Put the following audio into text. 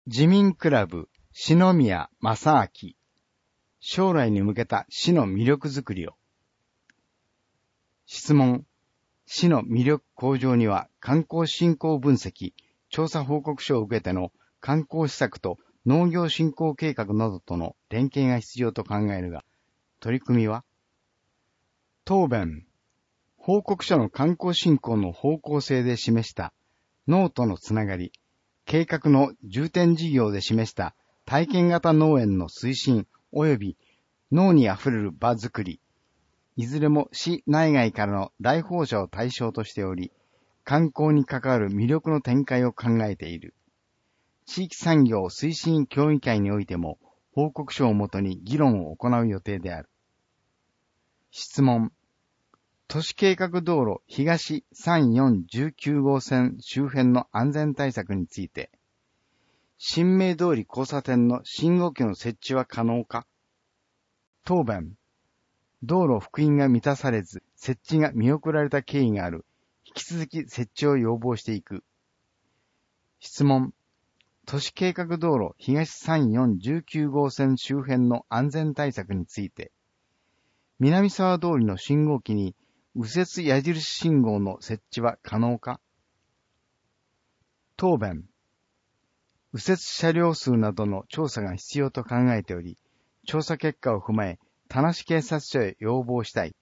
自民クラブ篠宮正明、将来に向けた市の魅力づくりを。質問。市の魅力向上には観光振興分析、調査報告書を受けての観光施策と農業振興計画などとの連携が必要と考えるが、取り組みは？答弁。報告書の観光振興の方向性で示した農とのつながり、計画の重点事業で示した体験型農園の推進及び農にあふれる場づくり、いずれも市内外からの来訪者を対象としており、観光に関わる魅力の展開を考えている。地域産業推進協議会においても報告書をもとに議論を行う予定である。質問。都市計画道路東3419号線周辺の安全対策について、新名通り交差点の信号機の設置は可能か？答弁。道路幅員が満たされず、設置が見送られた経緯がある。引き続き設置を要望していく。質問。都市計画道路東3419号線周辺の安全対策について、南沢通りの信号機に右折矢印信号の設置は可能か？答弁。右折車両数などの調査が必要と考えており、調査結果を踏まえ、田無警察署へ要望したい。